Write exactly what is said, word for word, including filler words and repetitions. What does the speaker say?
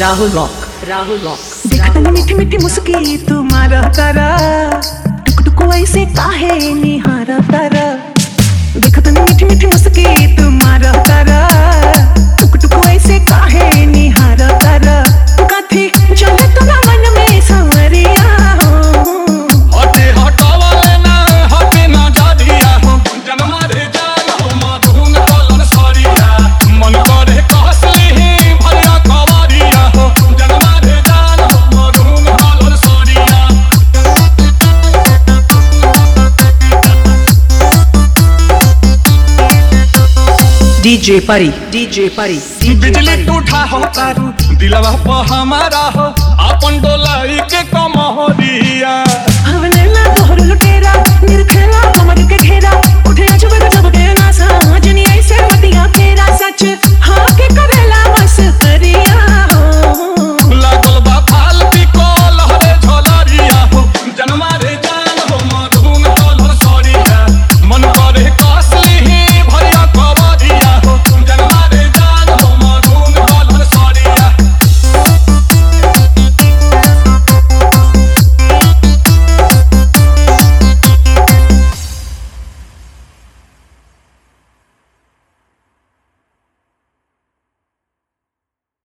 Rahul rock, Rahul rock. देखता मीठी मीठी मुस्की तुम्हारा तारा, टुक टुक ऐसे काहे निहारा तारा। देखता मीठी मीठी मुस्की तुम्हारा तारा, टुक टुक ऐसे काहे निहारा तारा। काथी चले तोरा मन में संवरिया हो, हटे हटावले ना हटे ना जादिया हो। जन्म रे जान हो मधुन कलन सरिया, मन करे कहसली भरिया कवारिया हो। जन्म रे जान हो मधुन कलन सरिया। डीजे परी, डीजे परी, बिजली टूटा हो तारू दिलवा पर हमारा हो, अपन डोलाई के कमरिया।